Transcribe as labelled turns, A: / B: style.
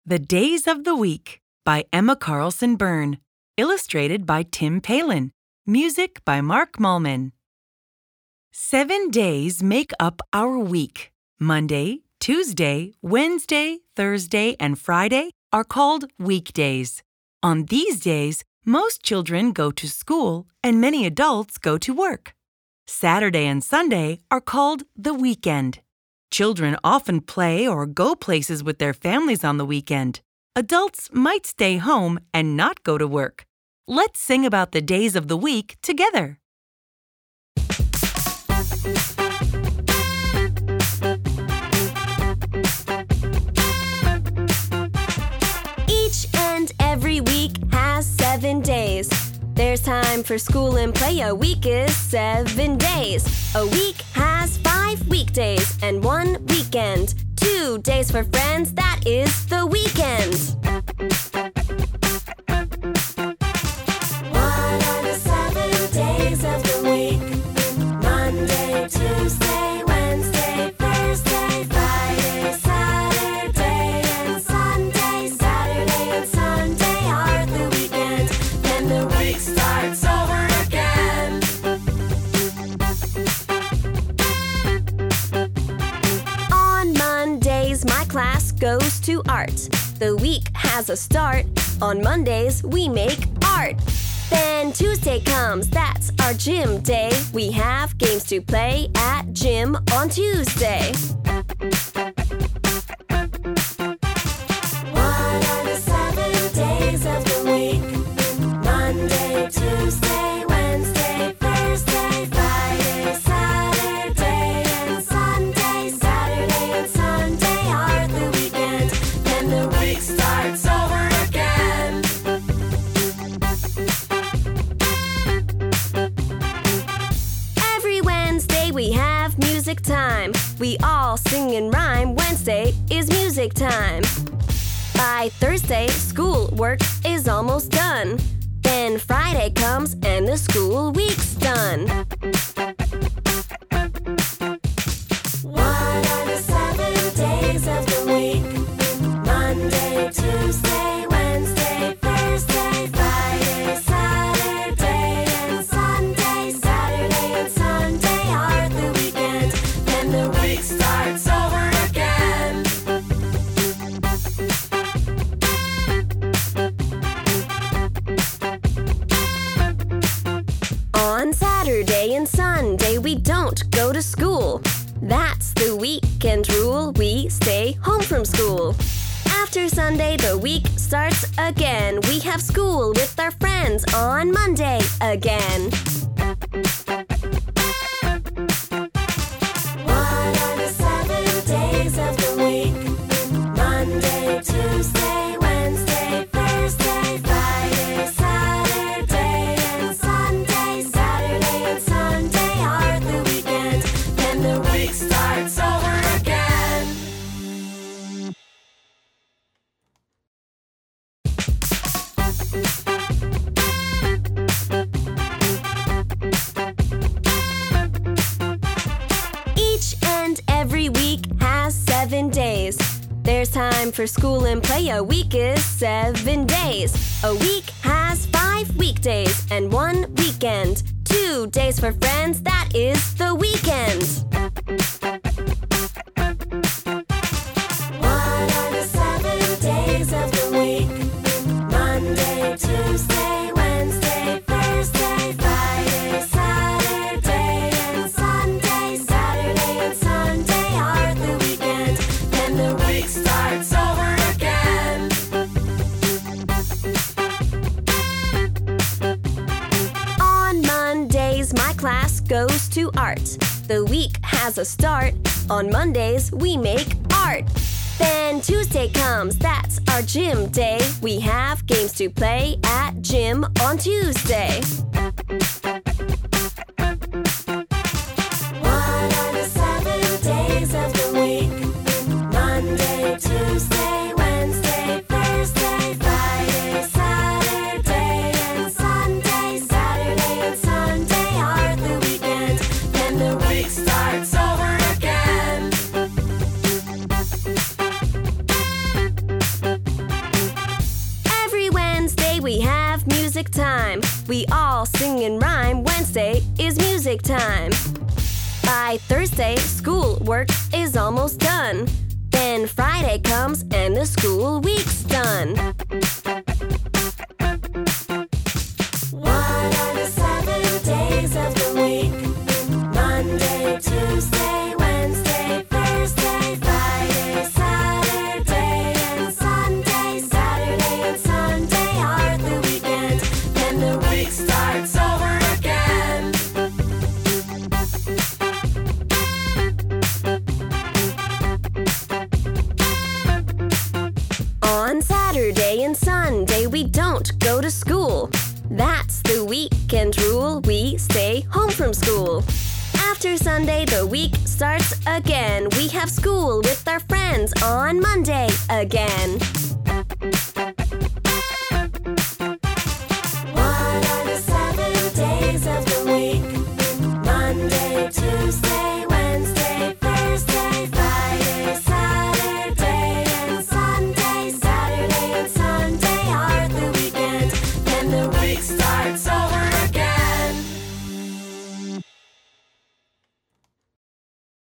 A: The Days of the Week by Emma Carlson Byrne. Illustrated by Tim Palin. Music by Mark Malman. 7 days make up our week. Monday, Tuesday, Wednesday, Thursday, and Friday are called weekdays. On these days, most children go to school and many adults go to work. Saturday and Sunday are called the weekend. Children often play or go places with their families on the weekend. Adults might stay home and not go to work. Let's sing about the days of the week together.
B: Each and every week has 7 days. There's time for school and play. A week is 7 days. A week has 5 weekdays and 1 weekend. 2 days for friends, that is the weekend. What are the 7 days of the week? Monday, Tuesday, Wednesday, Thursday, Friday, Saturday, and Sunday. Saturday and Sunday are the weekend. Then the week starts over again. On Mondays, my class goes to art. The week has a start. On Mondays, we make art. Then Tuesday comes, that's our gym day. We have games to play at gym on Tuesday. What are the 7 days of the week? Monday, Tuesday, Wednesday, Thursday, Friday, Saturday, and Sunday. Saturday and Sunday are the weekend. Then the week starts over again. Every Wednesday we have music time. We all sing and rhyme. Wednesday is music time. By Thursday, school work is almost done. Then Friday comes and the school week's done. What are the 7 days of the week? Monday, Tuesday, Wednesday, Thursday, Friday, Saturday, and Sunday. Saturday and Sunday are the weekend. Then the week starts over again. On Saturday and Sunday, we don't go to school. That's the weekend rule. We stay home from school. After Sunday, the week starts again. We have school with our friends on Monday again. What are the 7 days of the week? Monday, Tuesday, Wednesday, Thursday, Friday, Saturday, and Sunday. Saturday and Sunday are the weekend. Then the week starts over again. Each and every week has 7 days. There's time for school and play. A week is 7 days. A week has 5 weekdays and 1 weekend. 2 days for friends, that is the weekend. What are the 7 days of the week? Monday, Tuesday, Wednesday, Thursday, Friday, Saturday, and Sunday. Saturday and Sunday are the weekend. Then the week starts over again. On Mondays, my class goes to art. The week has a start. On Mondays, we make art. Then Tuesday comes, that's our gym day. We have games to play at gym on Tuesday. What are the 7 days of the week? Monday, Tuesday, Wednesday, Thursday, Friday, Saturday, and Sunday. Saturday and Sunday are the weekend. Then the week starts over again.
C: we have music time. We all sing and rhyme. Wednesday is music time. By Thursday, school work is almost done. Then Friday comes and the school week's done.
B: What are the 7 days of the week? Monday, Tuesday, Wednesday, Thursday, Friday, Saturday, and Sunday. Saturday and Sunday are the weekend. Then the week starts over again.
C: On Saturday and Sunday, we don't go to school. That's the weekend rule. We stay home from school. After Sunday, the week starts again. We have school with our friends on Monday again.
B: What are the 7 days of the week? Monday, Tuesday, Wednesday, Thursday, Friday, Saturday, and Sunday. Saturday and Sunday are the weekend. Then the week starts